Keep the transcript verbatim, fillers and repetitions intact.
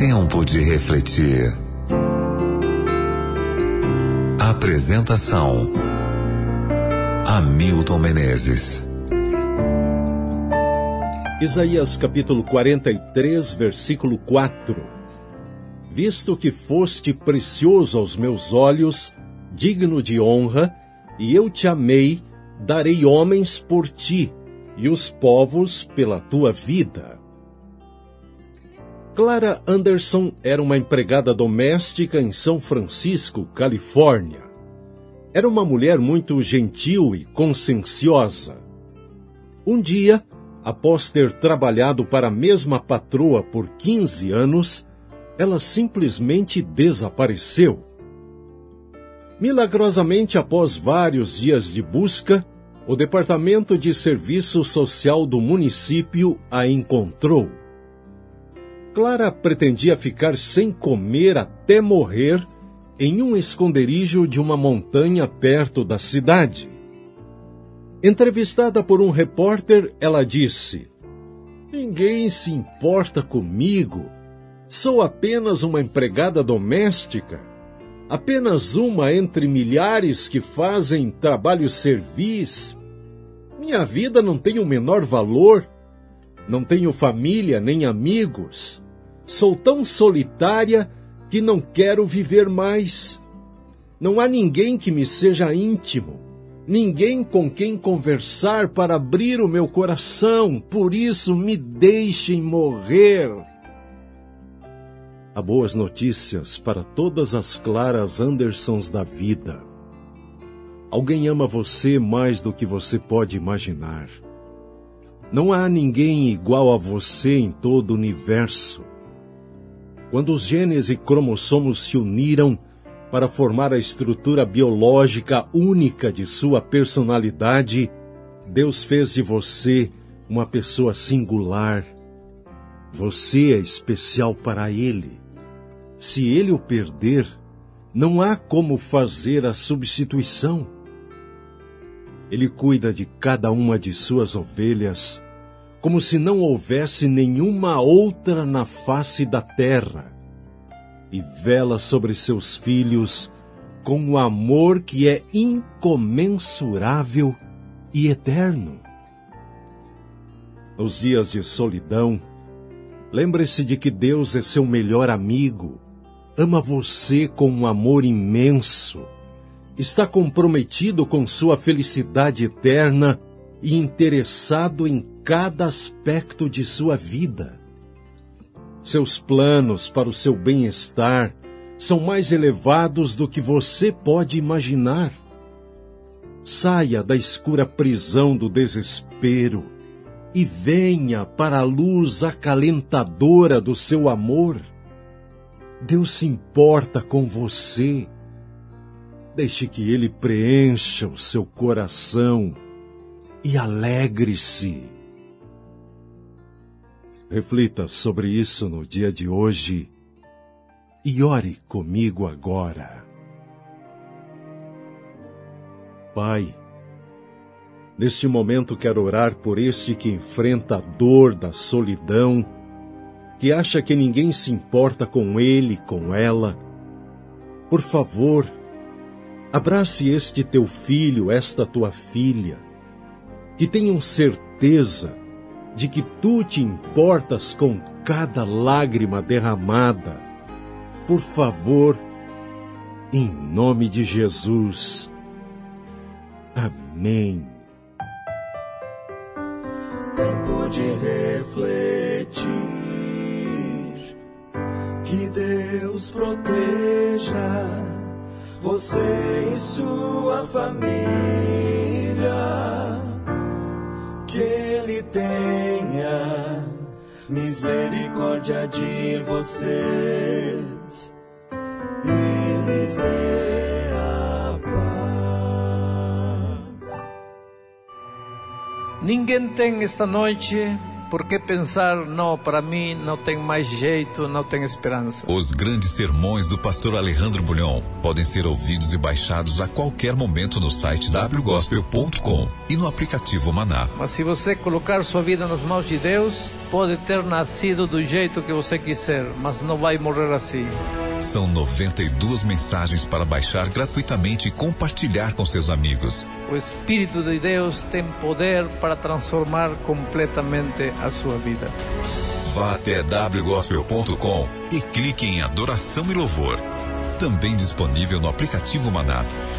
Tempo de refletir. Apresentação: Hamilton Menezes. Isaías capítulo quarenta e três, versículo quatro. Visto que foste precioso aos meus olhos, digno de honra, e eu te amei, darei homens por ti, e os povos pela tua vida. Clara Anderson era uma empregada doméstica em São Francisco, Califórnia. Era uma mulher muito gentil e conscienciosa. Um dia, após ter trabalhado para a mesma patroa por quinze anos, ela simplesmente desapareceu. Milagrosamente, após vários dias de busca, o Departamento de Serviço Social do município a encontrou. Clara pretendia ficar sem comer até morrer em um esconderijo de uma montanha perto da cidade. Entrevistada por um repórter, ela disse: "Ninguém se importa comigo. Sou apenas uma empregada doméstica, apenas uma entre milhares que fazem trabalho servis. Minha vida não tem o menor valor. Não tenho família nem amigos. Sou tão solitária que não quero viver mais. Não há ninguém que me seja íntimo, ninguém com quem conversar para abrir o meu coração, por isso me deixem morrer." Há boas notícias para todas as Claras Andersons da vida. Alguém ama você mais do que você pode imaginar. Não há ninguém igual a você em todo o universo. Quando os genes e cromossomos se uniram para formar a estrutura biológica única de sua personalidade, Deus fez de você uma pessoa singular. Você é especial para Ele. Se Ele o perder, não há como fazer a substituição. Ele cuida de cada uma de suas ovelhas, como se não houvesse nenhuma outra na face da terra, e vela sobre seus filhos com um amor que é incomensurável e eterno. Nos dias de solidão, lembre-se de que Deus é seu melhor amigo, ama você com um amor imenso, está comprometido com sua felicidade eterna e interessado em cada aspecto de sua vida. Seus planos para o seu bem-estar são mais elevados do que você pode imaginar. Saia da escura prisão do desespero e venha para a luz acalentadora do seu amor. Deus se importa com você. Deixe que Ele preencha o seu coração e alegre-se. Reflita sobre isso no dia de hoje e ore comigo agora. Pai, neste momento quero orar por este que enfrenta a dor da solidão, que acha que ninguém se importa com ele, com ela. Por favor, abrace este teu filho, esta tua filha, que tenham certeza de que tu te importas com cada lágrima derramada. Por favor, em nome de Jesus. Amém. Tempo de refletir, que Deus proteja você e sua família, que Ele tenha misericórdia de vocês e lhes dê a paz. Ninguém tem esta noite Por que pensar, não, para mim não tem mais jeito, não tem esperança? Os grandes sermões do pastor Alejandro Bulhon podem ser ouvidos e baixados a qualquer momento no site w gospel ponto com e no aplicativo Maná. Mas se você colocar sua vida nas mãos de Deus, pode ter nascido do jeito que você quiser, mas não vai morrer assim. São noventa e duas mensagens para baixar gratuitamente e compartilhar com seus amigos. O Espírito de Deus tem poder para transformar completamente a sua vida. Vá até w gospel ponto com e clique em Adoração e Louvor. Também disponível no aplicativo Maná.